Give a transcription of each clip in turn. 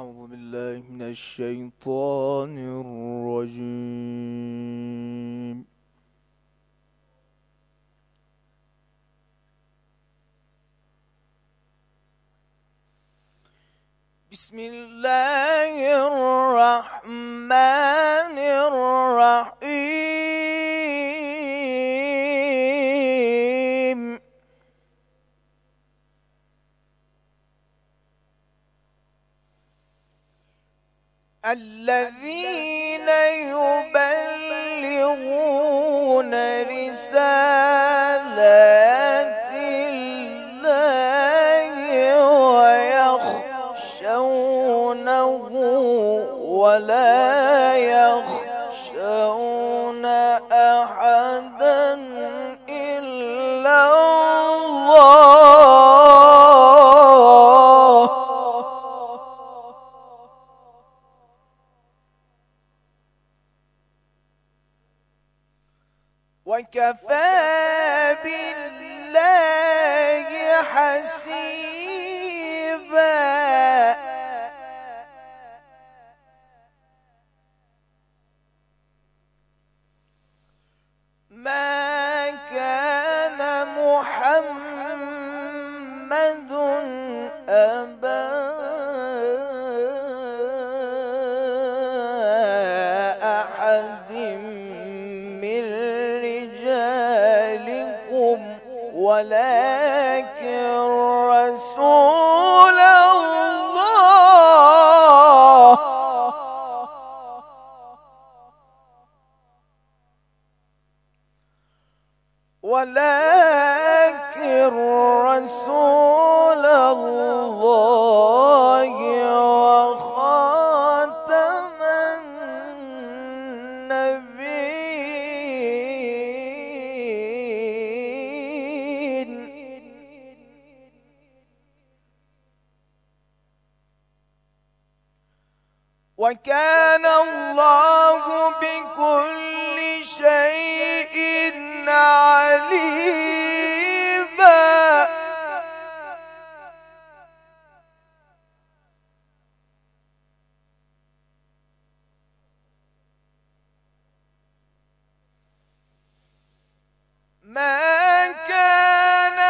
أعوذ بالله من الشيطان الرجيم. بسم الله الرحمن الرحيم. الذين يبلغون رسالات الله ويخشونه ولا يخشون أحدا إلا الله. وكفى بالله حسيبا. ما كان محمد أبا أحد من رجالكم ولكن رسول الله وخاتم النبيين. وكان الله بكل شيء عليما. ما كان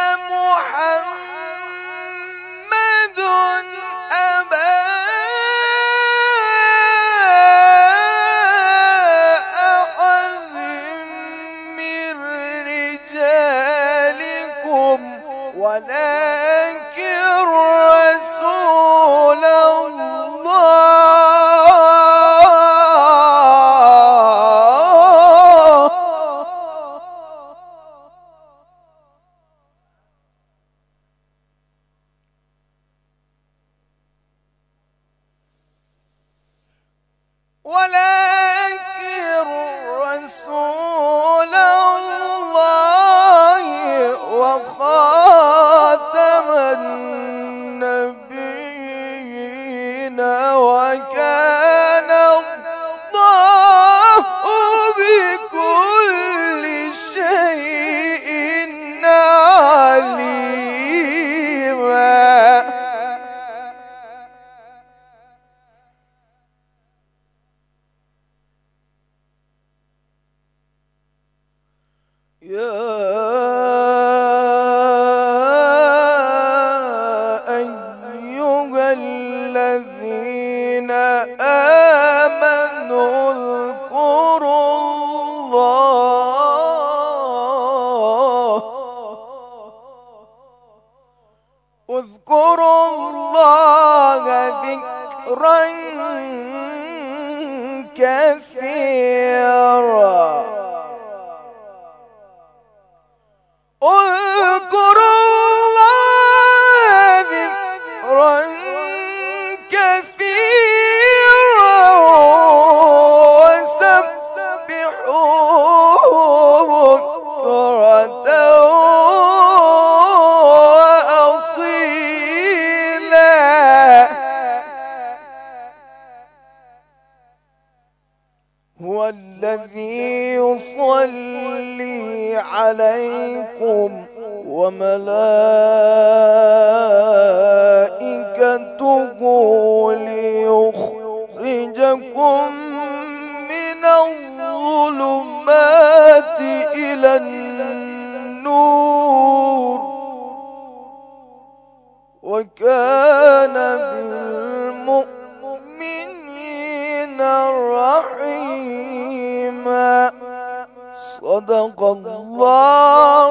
محمد أبا أحد من رجالكم ولكن رسول الله وخاتم النبيين. وكان الله بكل شيء عليما. يا أيها الذين آمنوا اذكروا الله ذكرا كثيرا. اذكروا الله ذكرا كثيرا وسبحوه بكرة وأصيلا. هو الذي يصلي عليكم وملائكته ليبشركم يخرجكم من الظلمات إلى النور وكان بالمؤمنين رحيما. صدق الله